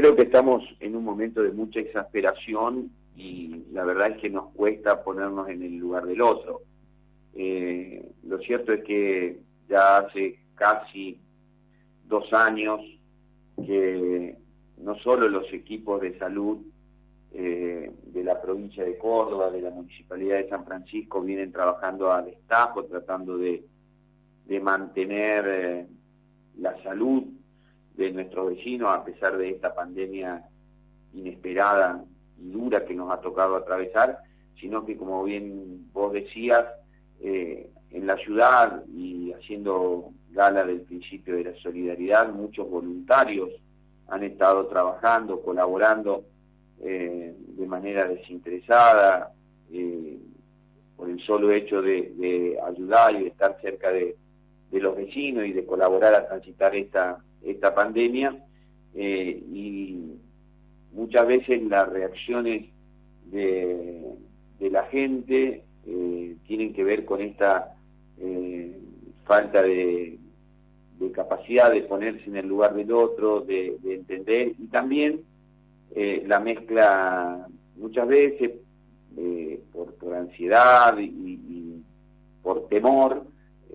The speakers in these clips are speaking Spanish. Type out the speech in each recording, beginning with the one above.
creo que estamos en un momento de mucha exasperación y la verdad es que nos cuesta ponernos en el lugar del otro. Lo cierto es que ya hace casi 2 años que no solo los equipos de salud de la provincia de Córdoba, de la Municipalidad de San Francisco, vienen trabajando a destajo, tratando de mantener la salud de nuestros vecinos a pesar de esta pandemia inesperada y dura que nos ha tocado atravesar, sino que, como bien vos decías, en la ciudad y haciendo gala del principio de la solidaridad, muchos voluntarios han estado trabajando, colaborando de manera desinteresada, por el solo hecho de ayudar y de estar cerca de los vecinos y de colaborar a transitar esta pandemia, y muchas veces las reacciones de la gente tienen que ver con esta falta de capacidad de ponerse en el lugar del otro, de entender, y también la mezcla muchas veces por ansiedad y por temor,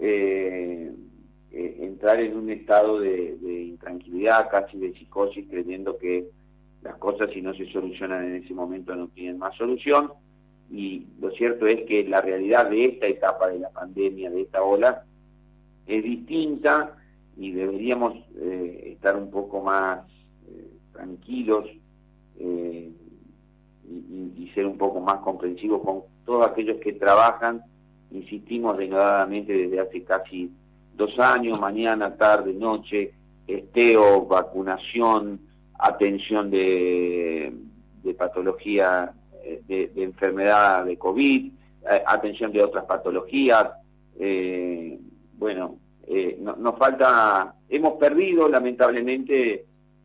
entrar en un estado de intranquilidad, casi de psicosis, creyendo que las cosas, si no se solucionan en ese momento, no tienen más solución. Y lo cierto es que la realidad de esta etapa de la pandemia, de esta ola, es distinta y deberíamos estar un poco más tranquilos y ser un poco más comprensivos con todos aquellos que trabajan, insistimos denodadamente desde hace casi 2 años, mañana, tarde, noche, testeo, vacunación, atención de patología, de enfermedad de COVID, atención de otras patologías. Nos falta, hemos perdido lamentablemente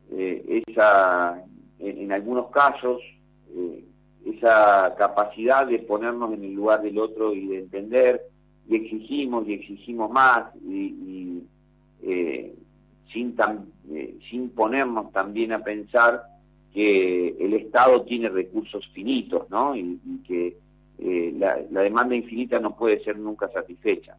en algunos casos, esa capacidad de ponernos en el lugar del otro y de entender, y exigimos más, sin ponernos también a pensar que el Estado tiene recursos finitos, ¿no? Y que la demanda infinita no puede ser nunca satisfecha.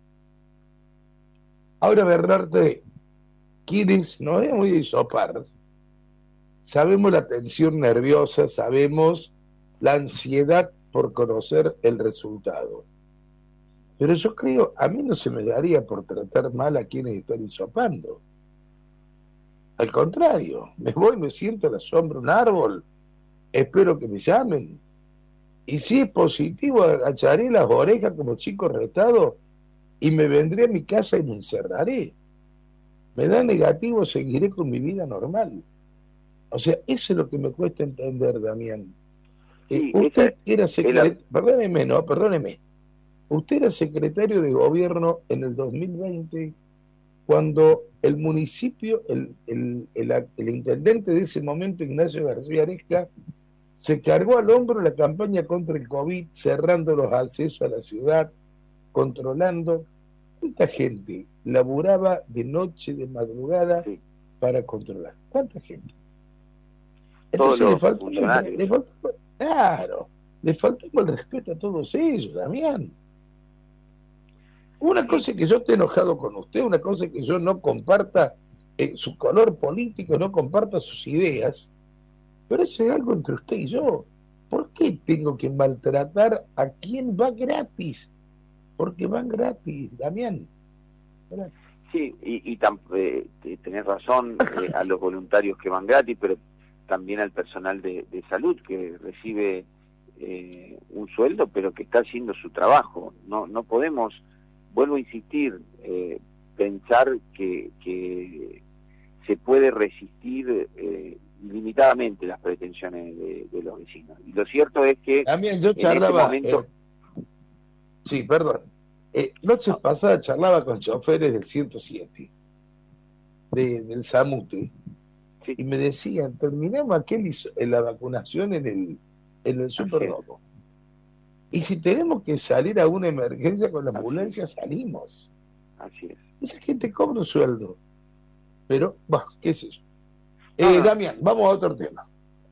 Ahora, Bernarte, quienes nos hemos ido a hisopar, sabemos la tensión nerviosa, sabemos la ansiedad por conocer el resultado. Pero yo creo, a mí no se me daría por tratar mal a quienes están hisopando. Al contrario, me voy, me siento a la sombra de un árbol, espero que me llamen. Y si es positivo, agacharé las orejas como chico retado y me vendré a mi casa y me encerraré. Me da negativo, seguiré con mi vida normal. O sea, eso es lo que me cuesta entender, Damián. Sí, usted era secretario, perdóneme. Usted era secretario de gobierno en el 2020, cuando el municipio, el intendente de ese momento, Ignacio García Aresca, se cargó al hombro la campaña contra el COVID, cerrando los accesos a la ciudad, controlando. ¿Cuánta gente laburaba de noche, de madrugada, sí, para controlar? ¿Cuánta gente? Entonces le faltó el respeto a todos ellos, Damián. Una cosa es que yo esté enojado con usted, una cosa es que yo no comparta su color político, no comparta sus ideas, pero eso es algo entre usted y yo. ¿Por qué tengo que maltratar a quien va gratis? Porque van gratis, Damián. Gratis. Sí, y tenés razón, a los voluntarios que van gratis, pero también al personal de salud que recibe un sueldo, pero que está haciendo su trabajo. No podemos, vuelvo a insistir, pensar que se puede resistir ilimitadamente las pretensiones de los vecinos. Y lo cierto es que también yo charlaba, en este momento... sí, perdón. Noches pasadas charlaba con choferes del 107, del Samute, sí, y me decían, terminamos la vacunación en el Superdomo. Y si tenemos que salir a una emergencia con la ambulancia, salimos. Así es. Esa gente cobra un sueldo. Pero, qué sé yo. Damián, vamos a otro tema.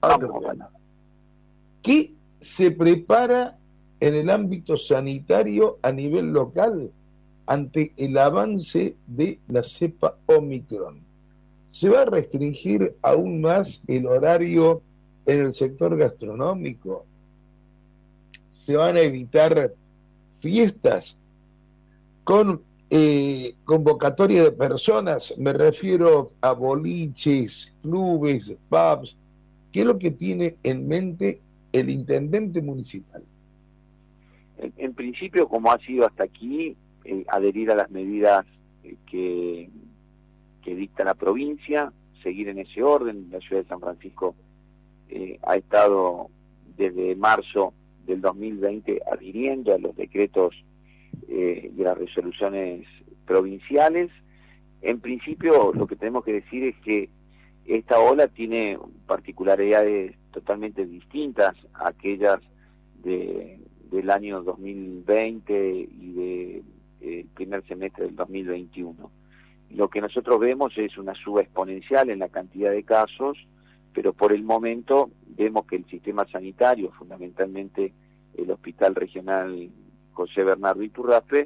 ¿Qué se prepara en el ámbito sanitario a nivel local ante el avance de la cepa Omicron? ¿Se va a restringir aún más el horario en el sector gastronómico? ¿Se van a evitar fiestas con convocatoria de personas? Me refiero a boliches, clubes, pubs. ¿Qué es lo que tiene en mente el intendente municipal? En principio, como ha sido hasta aquí, adherir a las medidas que dicta la provincia, seguir en ese orden. La ciudad de San Francisco ha estado desde marzo del 2020 adhiriendo a los decretos y a las resoluciones provinciales. En principio, lo que tenemos que decir es que esta ola tiene particularidades totalmente distintas a aquellas del año 2020 y del primer semestre del 2021. Lo que nosotros vemos es una suba exponencial en la cantidad de casos, pero por el momento vemos que el sistema sanitario, fundamentalmente el Hospital Regional José Bernardo Iturraspe,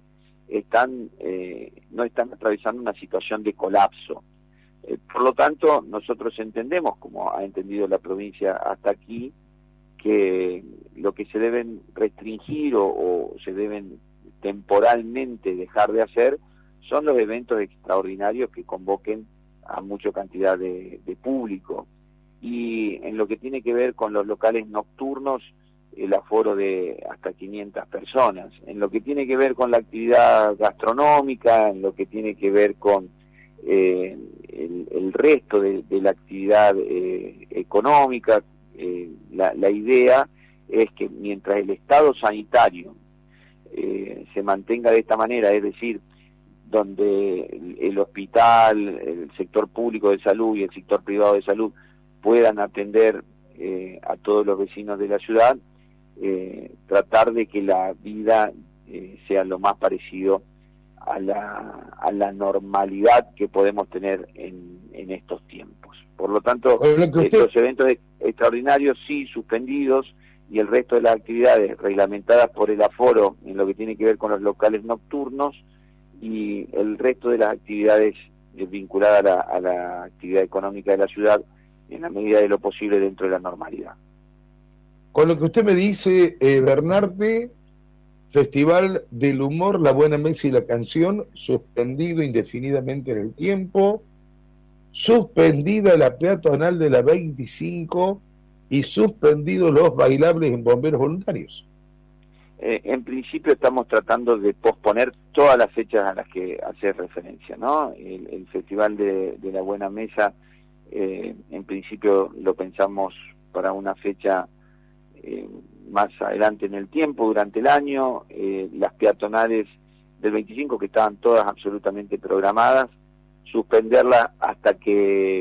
no están atravesando una situación de colapso. Por lo tanto, nosotros entendemos, como ha entendido la provincia hasta aquí, que lo que se deben restringir o se deben temporalmente dejar de hacer son los eventos extraordinarios que convoquen a mucha cantidad de público. Y en lo que tiene que ver con los locales nocturnos, el aforo de hasta 500 personas. En lo que tiene que ver con la actividad gastronómica, en lo que tiene que ver con el resto de la actividad económica, la idea es que mientras el estado sanitario se mantenga de esta manera, es decir, donde el hospital, el sector público de salud y el sector privado de salud puedan atender a todos los vecinos de la ciudad, tratar de que la vida sea lo más parecido a la normalidad que podemos tener en estos tiempos. Por lo tanto, los eventos extraordinarios sí suspendidos y el resto de las actividades reglamentadas por el aforo en lo que tiene que ver con los locales nocturnos y el resto de las actividades vinculadas a la actividad económica de la ciudad en la medida de lo posible dentro de la normalidad. Con lo que usted me dice, Bernarte, Festival del Humor, La Buena Mesa y la Canción, suspendido indefinidamente en el tiempo, suspendida la peatonal de la 25 y suspendidos los bailables en bomberos voluntarios. En principio estamos tratando de posponer todas las fechas a las que hace referencia, ¿no? El Festival de la Buena Mesa, en principio lo pensamos para una fecha más adelante en el tiempo, durante el año. Las peatonales del 25, que estaban todas absolutamente programadas, suspenderlas hasta que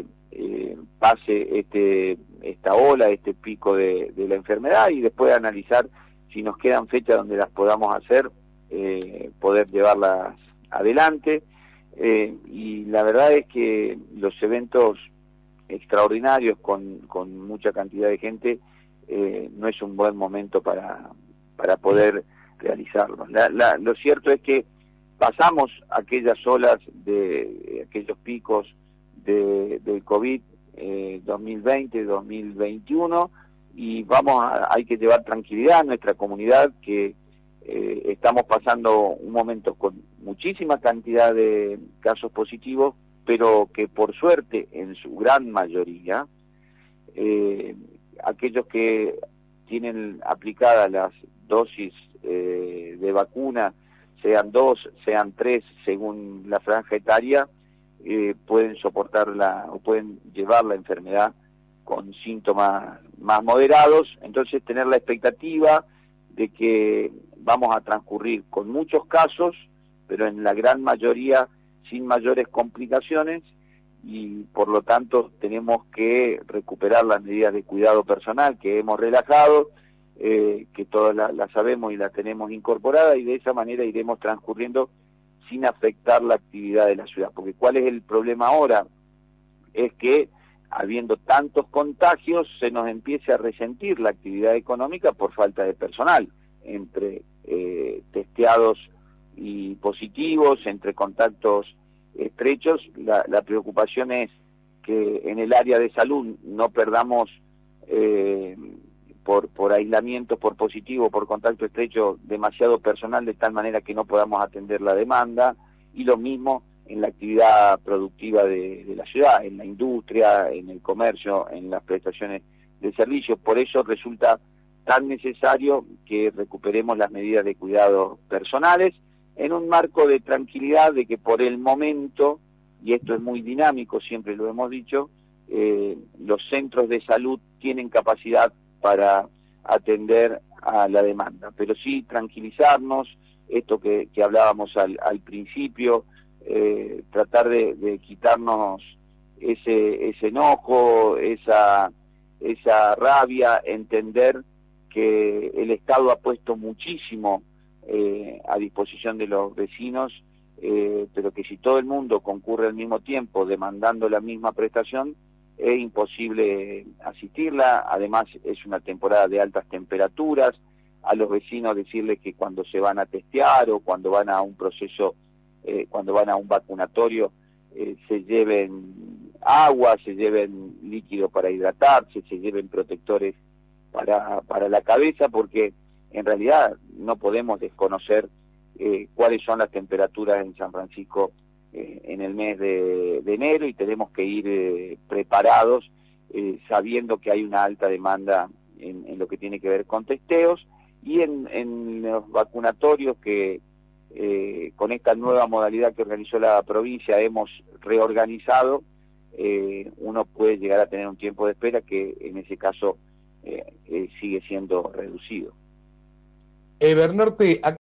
pase esta ola, este pico de la enfermedad, y después analizar si nos quedan fechas donde las podamos hacer, poder llevarlas adelante. Y la verdad es que los eventos extraordinarios con mucha cantidad de gente no es un buen momento para poder realizarlos. Lo cierto es que pasamos aquellas olas de aquellos picos del COVID 2020-2021 y hay que llevar tranquilidad a nuestra comunidad, que estamos pasando un momento con muchísima cantidad de casos positivos, pero que por suerte en su gran mayoría aquellos que tienen aplicadas las dosis de vacuna, sean 2, sean 3, según la franja etaria, pueden soportarla o pueden llevar la enfermedad con síntomas más moderados. Entonces tener la expectativa de que vamos a transcurrir con muchos casos, pero en la gran mayoría sin mayores complicaciones, y por lo tanto tenemos que recuperar las medidas de cuidado personal que hemos relajado, que todas las sabemos y las tenemos incorporadas, y de esa manera iremos transcurriendo sin afectar la actividad de la ciudad. Porque ¿cuál es el problema ahora? Es que habiendo tantos contagios, se nos empiece a resentir la actividad económica por falta de personal, entre testeados y positivos, entre contactos estrechos. La preocupación es que en el área de salud no perdamos por aislamiento, por positivo, por contacto estrecho, demasiado personal, de tal manera que no podamos atender la demanda, y lo mismo en la actividad productiva de la ciudad, en la industria, en el comercio, en las prestaciones de servicios. Por eso resulta tan necesario que recuperemos las medidas de cuidado personales en un marco de tranquilidad, de que por el momento, y esto es muy dinámico, siempre lo hemos dicho, los centros de salud tienen capacidad para atender a la demanda, pero sí tranquilizarnos, esto que hablábamos al principio, tratar de quitarnos ese enojo, esa rabia, entender que el Estado ha puesto muchísimo a disposición de los vecinos, pero que si todo el mundo concurre al mismo tiempo demandando la misma prestación, es imposible asistirla. Además es una temporada de altas temperaturas. A los vecinos decirles que cuando se van a testear o cuando van a un proceso, cuando van a un vacunatorio, se lleven agua, se lleven líquido para hidratarse, se lleven protectores para la cabeza, porque en realidad no podemos desconocer cuáles son las temperaturas en San Francisco en el mes de enero, y tenemos que ir preparados, sabiendo que hay una alta demanda en lo que tiene que ver con testeos, y en los vacunatorios que con esta nueva modalidad que organizó la provincia hemos reorganizado. Uno puede llegar a tener un tiempo de espera que en ese caso sigue siendo reducido. Bernarte,